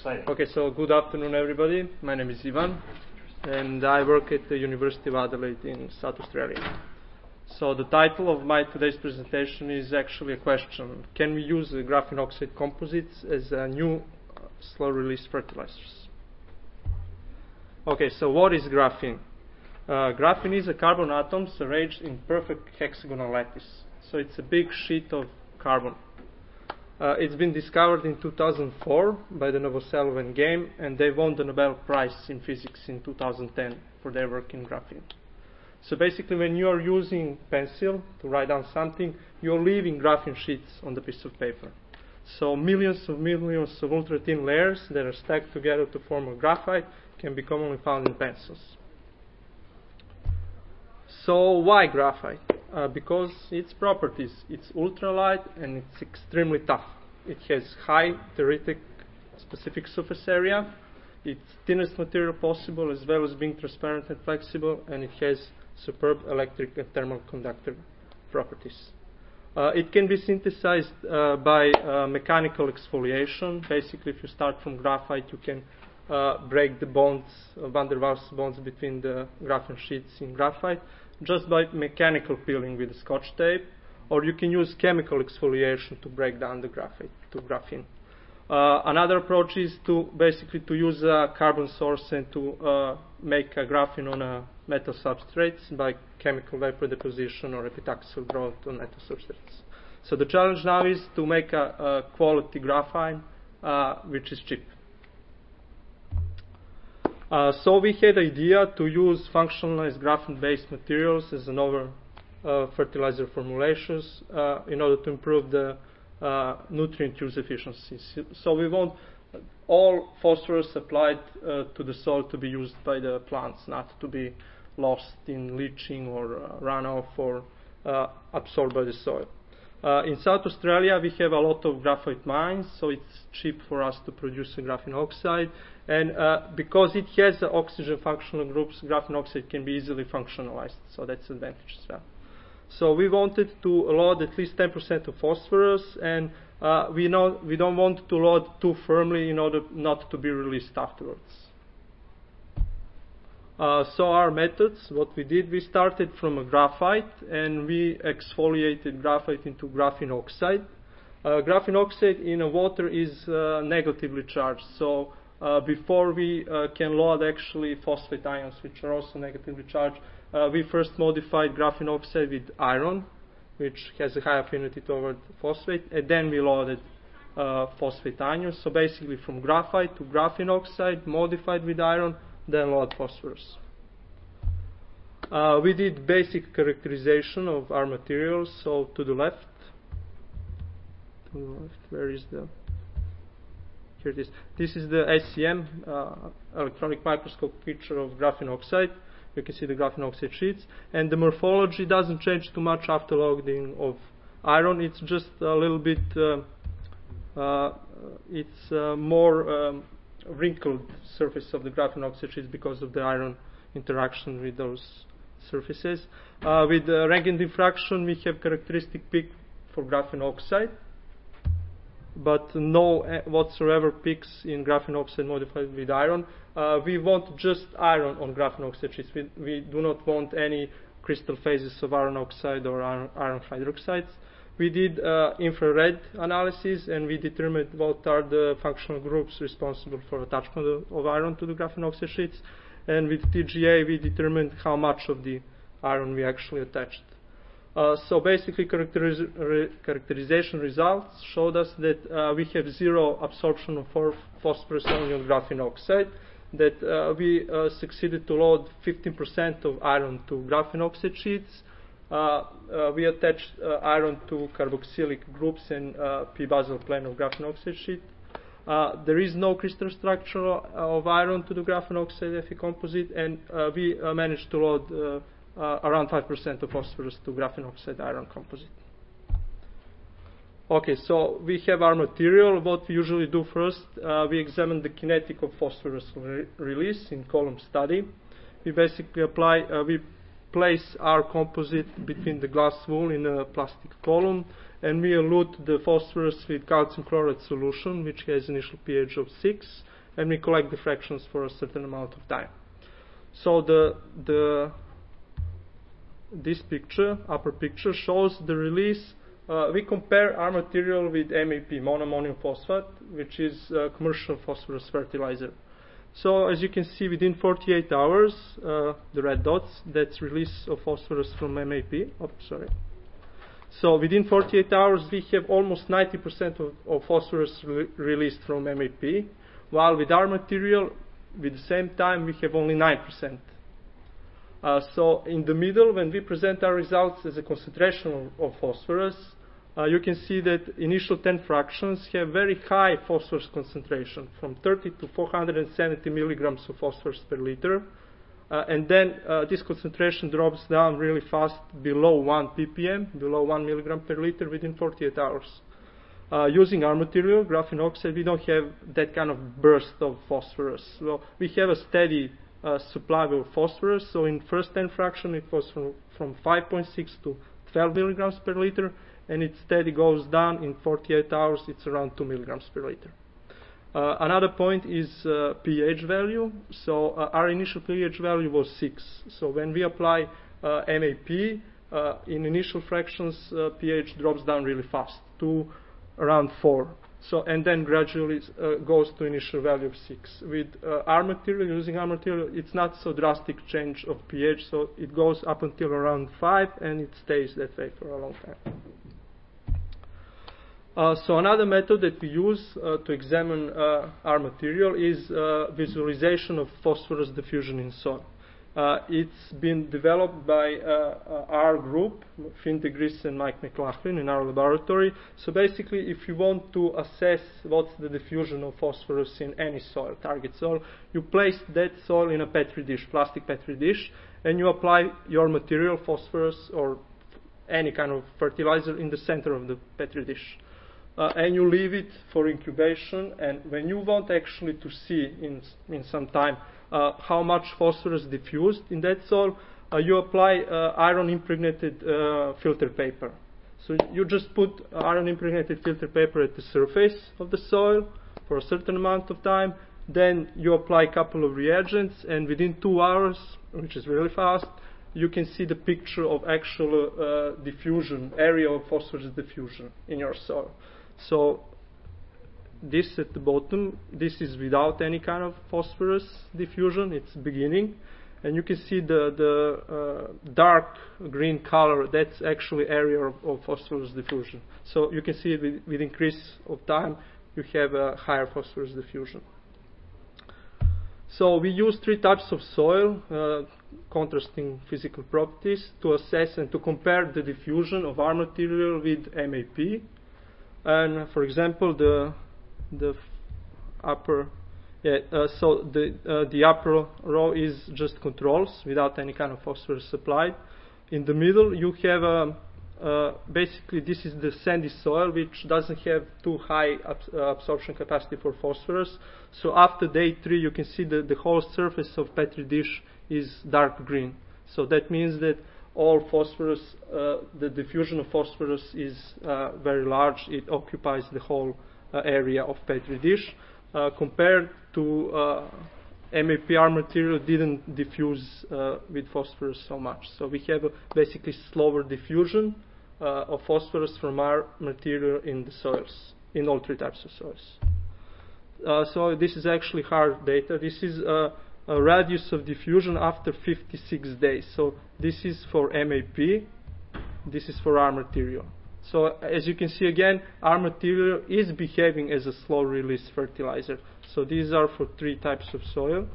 exciting. Okay, so good afternoon, everybody. My name is Ivan, and I work at the University of Adelaide in South Australia. So the title of my today's presentation is actually a question: can we use graphene oxide composites as a new slow-release fertilizers? Okay, so what is graphene? Graphene is a carbon atoms arranged in perfect hexagonal lattice. So it's a big sheet of carbon. It's been discovered in 2004 by the Novosel and Game, and they won the Nobel Prize in Physics in 2010 for their work in graphene. So basically, when you are using pencil to write down something, you're leaving graphene sheets on the piece of paper. So millions of ultra-thin layers that are stacked together to form a graphite can be commonly found in pencils. So why graphite? Because its properties, it's ultralight and it's extremely tough. It has high theoretic specific surface area, it's thinnest material possible, as well as being transparent and flexible, and it has superb electric and thermal conductor properties. It can be synthesized by mechanical exfoliation. Basically, if you start from graphite, you can break the bonds, van der Waals bonds between the graphene sheets in graphite just by mechanical peeling with Scotch tape, or you can use chemical exfoliation to break down the graphite to graphene. Another approach is to basically to use a carbon source and to make a graphene on a metal substrates by chemical vapor deposition or epitaxial growth on metal substrates. So the challenge now is to make a quality graphene which is cheap. So we had the idea to use functionalized graphene-based materials as another fertilizer formulations in order to improve the nutrient use efficiency. So we want all phosphorus applied to the soil to be used by the plants, not to be lost in leaching or runoff or absorbed by the soil. In South Australia, we have a lot of graphite mines, so it's cheap for us to produce a graphene oxide. And because it has oxygen functional groups, graphene oxide can be easily functionalized, so that's an advantage as well. So we wanted to load at least 10% of phosphorus, and we don't want to load too firmly in order not to be released afterwards. So our methods, what we did, we started from a graphite and we exfoliated graphite into graphene oxide. Graphene oxide in water is negatively charged, so before we can load actually phosphate ions, which are also negatively charged, we first modified graphene oxide with iron, which has a high affinity toward phosphate, and then we loaded phosphate ions. So basically from graphite to graphene oxide, modified with iron, then load phosphorus. We did basic characterization of our materials. So to the left, where is the? Here it is. This is the SEM, electronic microscope picture of graphene oxide. You can see the graphene oxide sheets, and the morphology doesn't change too much after loading of iron. It's just a little bit. It's more wrinkled surface of the graphene oxide sheets because of the iron interaction with those surfaces. With the Röntgen diffraction, we have characteristic peak for graphene oxide, but no whatsoever peaks in graphene oxide modified with iron. We want just iron on graphene oxide sheets. We do not want any crystal phases of iron oxide or iron hydroxides. We did infrared analysis, and we determined what are the functional groups responsible for attachment of iron to the graphene oxide sheets. And with TGA, we determined how much of the iron we actually attached. So basically, characterization results showed us that we have zero absorption of phosphorus only on graphene oxide, that we succeeded to load 15% of iron to graphene oxide sheets. We attached iron to carboxylic groups and p-basal plane of graphene oxide sheet. There is no crystal structure of iron to the graphene oxide Fe composite, and we managed to load around 5% of phosphorus to graphene oxide iron composite. Okay, so we have our material. What we usually do first, we examine the kinetic of phosphorus release in column study. We basically we place our composite between the glass wool in a plastic column, and we elute the phosphorus with calcium chloride solution, which has initial pH of 6, and we collect the fractions for a certain amount of time. So this picture, upper picture, shows the release. We compare our material with MAP, monoammonium phosphate, which is a commercial phosphorus fertilizer. So as you can see, within 48 hours, the red dots, that's release of phosphorus from MAP. Oh, sorry. So within 48 hours, we have almost 90% of phosphorus released from MAP, while with our material, with the same time, we have only 9%. So in the middle, when we present our results as a concentration of phosphorus, you can see that initial 10 fractions have very high phosphorus concentration, from 30 to 470 milligrams of phosphorus per liter. And then this concentration drops down really fast below 1 ppm, below 1 milligram per liter within 48 hours. Using our material, graphene oxide, we don't have that kind of burst of phosphorus. So we have a steady supply of phosphorus. So in first 10 fraction, it was from 5.6 to 12 milligrams per liter, and it steady goes down. In 48 hours, it's around 2 milligrams per liter. Another point is pH value. So our initial pH value was 6. So when we apply MAP, in initial fractions, pH drops down really fast to around 4. So, and then gradually goes to initial value of 6. With our material, using our material, it's not so drastic change of pH, so it goes up until around 5, and it stays that way for a long time. So another method that we use to examine our material is visualization of phosphorus diffusion in soil. It's been developed by our group, Finn de Gries and Mike McLaughlin, in our laboratory. So basically, if you want to assess what's the diffusion of phosphorus in any soil, target soil, you place that soil in a petri dish, plastic petri dish, and you apply your material, phosphorus or any kind of fertilizer, in the center of the petri dish. And you leave it for incubation, and when you want actually to see in some time how much phosphorus diffused in that soil, you apply iron impregnated filter paper. So you just put iron impregnated filter paper at the surface of the soil for a certain amount of time, then you apply a couple of reagents, and within 2 hours, which is really fast, you can see the picture of actual diffusion, area of phosphorus diffusion in your soil. So this at the bottom, this is without any kind of phosphorus diffusion, it's beginning. And you can see the dark green color, that's actually area of phosphorus diffusion. So you can see with increase of time, you have a higher phosphorus diffusion. So we use 3 types of soil, contrasting physical properties, to assess and to compare the diffusion of our material with MAP. And for example, the upper row is just controls without any kind of phosphorus supplied. In the middle, you have basically this is the sandy soil, which doesn't have too high absorption capacity for phosphorus. So after day 3, you can see that the whole surface of petri dish is dark green. So that means that all phosphorus, the diffusion of phosphorus is very large. It occupies the whole area of petri dish. Compared to MAP, our material didn't diffuse with phosphorus so much. So we have basically slower diffusion of phosphorus from our material in the soils, in all 3 types of soils. So this is actually hard data. This is a radius of diffusion after 56 days. So this is for MAP, this is for our material. So as you can see again, our material is behaving as a slow release fertilizer. So these are for 3 types of soil.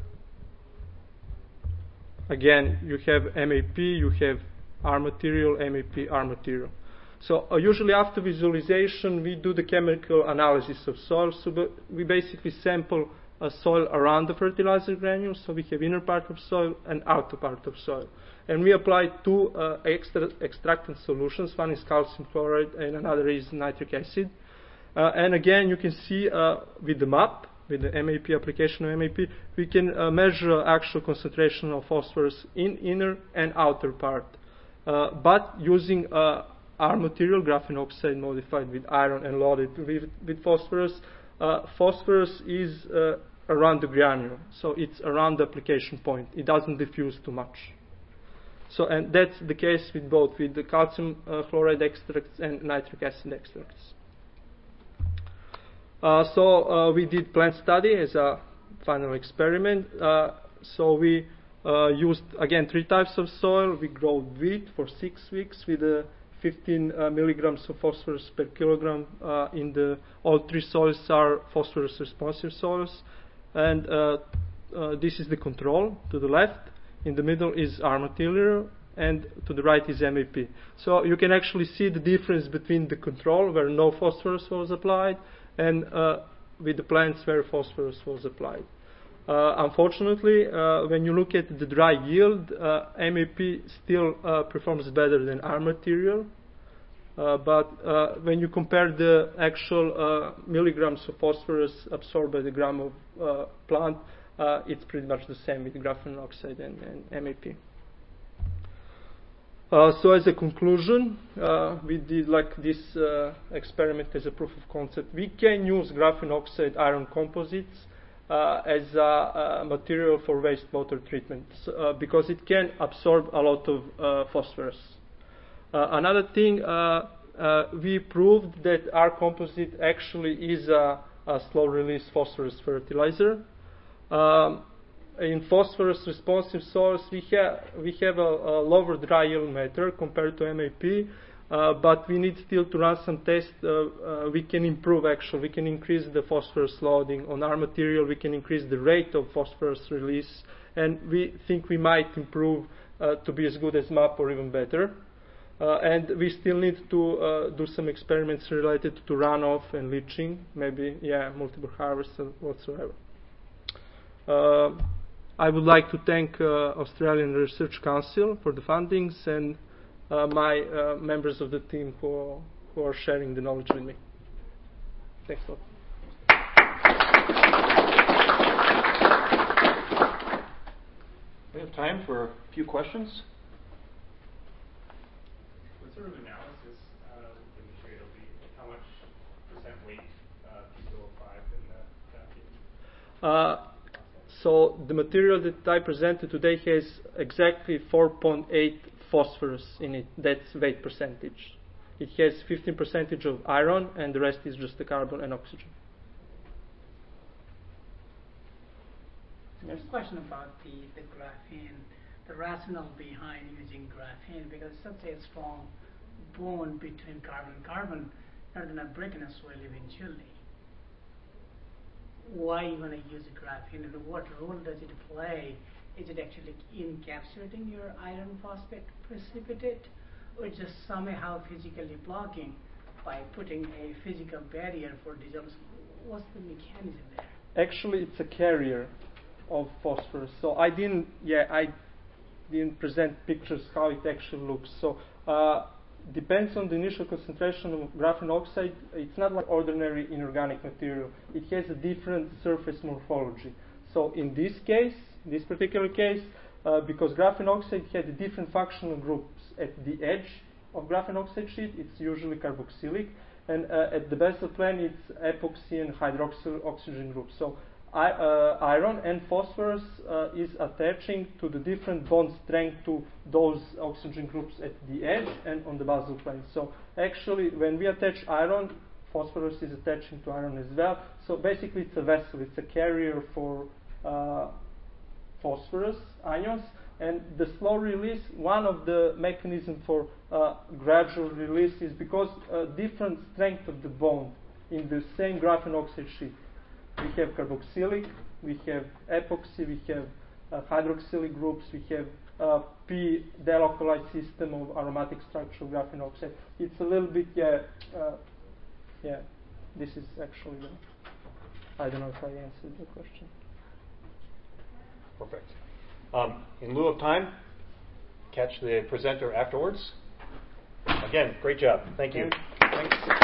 Again, you have MAP, you have our material, MAP, our material. So usually after visualization, we do the chemical analysis of soil. So we basically sample a soil around the fertilizer granules. So we have inner part of soil and outer part of soil. And we apply 2 extractant solutions. One is calcium chloride and another is nitric acid. And again, you can see with the MAP, with the MAP application of MAP, we can measure actual concentration of phosphorus in inner and outer part. But using our material, graphene oxide modified with iron and loaded with phosphorus, phosphorus is around the granule. So it's around the application point. It doesn't diffuse too much. So, and that's the case with both, with the calcium chloride extracts and nitric acid extracts. So we did plant study as a final experiment. So we used, again, 3 types of soil. We grow wheat for 6 weeks with 15 milligrams of phosphorus per kilogram. All 3 soils are phosphorus responsive soils. And this is the control to the left. In the middle is our material, and to the right is MAP. So you can actually see the difference between the control, where no phosphorus was applied, and with the plants where phosphorus was applied. Unfortunately, when you look at the dry yield, MAP still performs better than our material. But when you compare the actual milligrams of phosphorus absorbed by the gram of plant, it's pretty much the same with graphene oxide and MAP. So as a conclusion, we did like this experiment as a proof of concept. We can use graphene oxide iron composites as a material for wastewater treatment because it can absorb a lot of phosphorus. Another thing, we proved that our composite actually is a slow-release phosphorus fertilizer. In phosphorus responsive soils, we have a lower dry yield matter compared to MAP, but we need still to run some tests. We can improve actually. We can increase the phosphorus loading on our material. We can increase the rate of phosphorus release, and we think we might improve to be as good as MAP or even better. And we still need to do some experiments related to runoff and leaching, maybe, multiple harvests and whatsoever. I would like to thank Australian Research Council for the fundings and my members of the team who are sharing the knowledge with me. Thanks a lot. We have time for a few questions. What sort of analysis would the material be? How much percent weight P2O5 in the graphene? So the material that I presented today has exactly 4.8 phosphorus in it. That's weight percentage. It has 15% of iron, and the rest is just the carbon and oxygen. There's a question about the graphene, the rationale behind using graphene, because it's such a strong bond between carbon and carbon, not going to break in a soil eventually. Why you want to use a graphene, and what role does it play? Is it actually encapsulating your iron phosphate precipitate, or just somehow physically blocking by putting a physical barrier for dissolution? What's the mechanism there? Actually, it's a carrier of phosphorus. So I didn't present pictures how it actually looks. So depends on the initial concentration of graphene oxide. It's not like ordinary inorganic material. It has a different surface morphology. So in this case, this particular case, because graphene oxide had different functional groups at the edge of graphene oxide sheet, it's usually carboxylic, and at the basal plane, it's epoxy and hydroxyl oxygen groups. So iron and phosphorus is attaching to the different bond strength to those oxygen groups at the edge and on the basal plane. So actually, when we attach iron, phosphorus is attaching to iron as well. So basically, it's a vessel. It's a carrier for phosphorus ions. And the slow release, one of the mechanisms for gradual release is because different strength of the bond in the same graphene oxide sheet. We have carboxylic, we have epoxy, we have hydroxylic groups, we have P delocalized system of aromatic structure of graphene oxide. It's a little bit, this is actually, I don't know if I answered the question. Perfect. In lieu of time, catch the presenter afterwards. Again, great job. Thank you. Thanks.